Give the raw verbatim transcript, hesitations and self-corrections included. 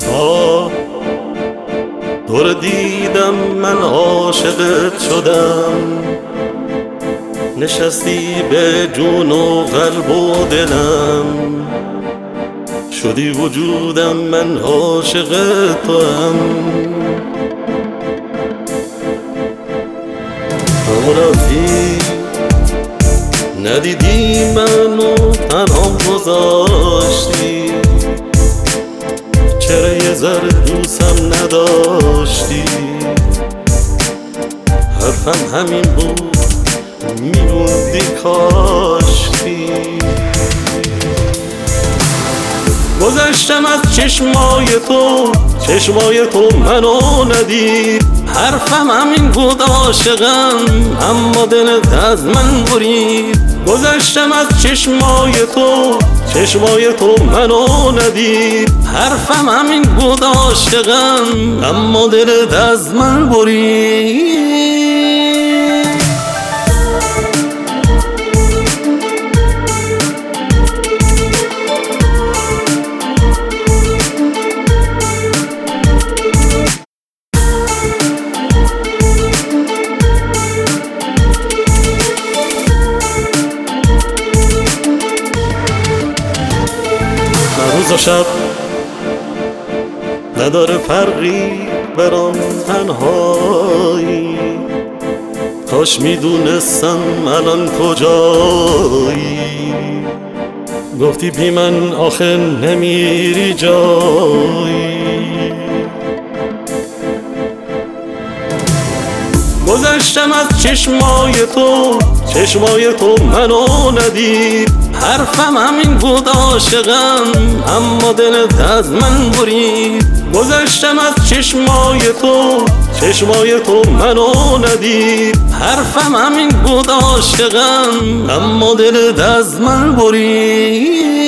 آه تو رو دیدم من عاشقت شدم، نشستی به جون و قلب و دلم، شدی وجودم من عاشق توام. تو رفتی ندیدی منو تنها گذاشتی، چرا یه ذره دوستم نداشتی؟ حرفم همین بود میموندی کاشتی. گذشتم از چشمای تو، چشمای تو منو ندید، حرفم همین بود عاشقم، اما دلت از من برید. گذشتم از چشمای تو، چشمای تو منو ندید، حرفم همین بود عاشقم، اما دلت از من برید. روز و شب نداره فرقی برام تنهایی، کاش میدونستم الان کجایی، گفتی بی من آخه نمیری جایی. گذشتم از چشمای تو، چشمای تو منو ندید، حرفم همین بود عاشقم، اما دلت از من برید. گذشتم از چشمای تو، چشمای تو منو ندید، حرفم همین بود عاشقم، اما دلت از من برید.